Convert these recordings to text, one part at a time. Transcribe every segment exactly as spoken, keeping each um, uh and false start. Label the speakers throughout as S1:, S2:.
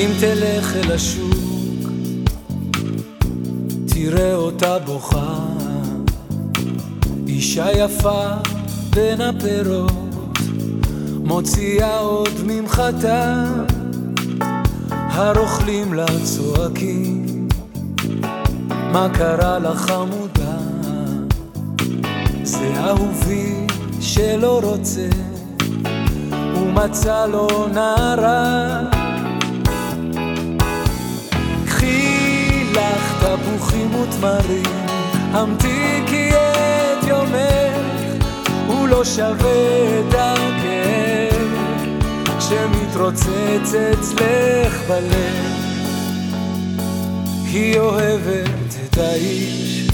S1: אם תלך אל השוק תראה אותה בוכה, אישה יפה בין הפירות מוציאה עוד ממחטה, הרוכלים לה צועקים מה קרה לך חמודה, זה אהובי שלא רוצה ומצא לו נערה, קחי לך תפוחים ותמרים, המתיקי את יומך, הוא לא שווה את הכאב שמתרוצץ אצלך בלב, היא אוהבת את האיש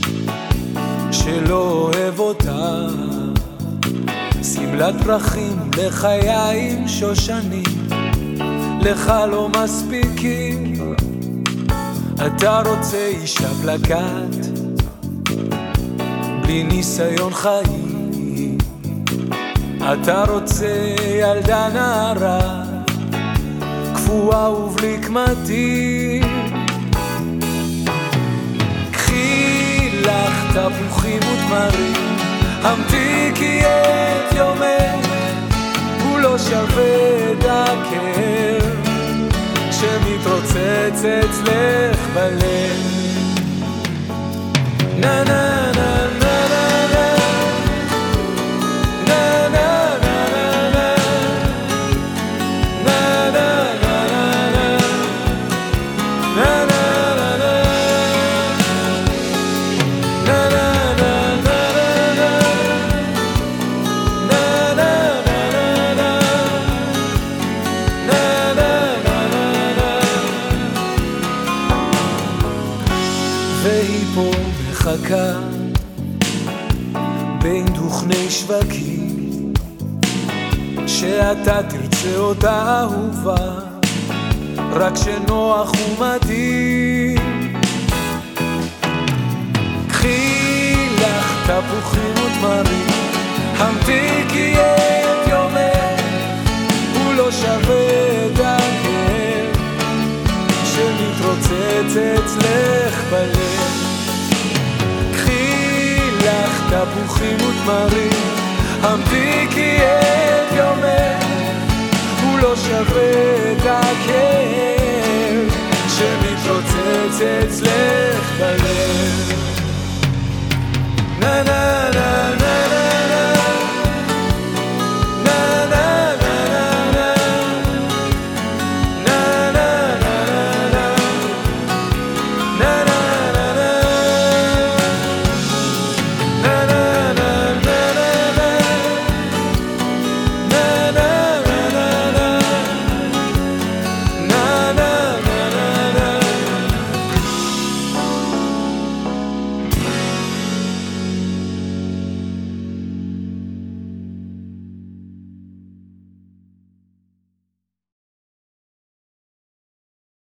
S1: שלא אוהב אותה, סמלת פרחים לחיים שושנים, לך לא מספיקים, אתה רוצה אישה פלקט בלי ניסיון חיים, אתה רוצה ילדה נערה קפואה ובלי קמטים, קחי לך תפוחים ותמרים, המתיקי את יומך, הוא לא שווה את הכאב שמתרוצץ אצלך בלב, נה נה נה נה נה נה נה והיא פה מחכה בין דוכני שווקים שאתה תרצה אותה אהובה רק שנוח ומדהים, קחי לך תפוחים ותמרים, המתיקי את יומך, הוא לא שווה את הכאב שמתרוצץ אצלך בלב, קחי לך תפוחים ותמרים, המתיקי את יומך, הוא לא שווה את הכאב שמתרוצץ אצלך בלב, נה נה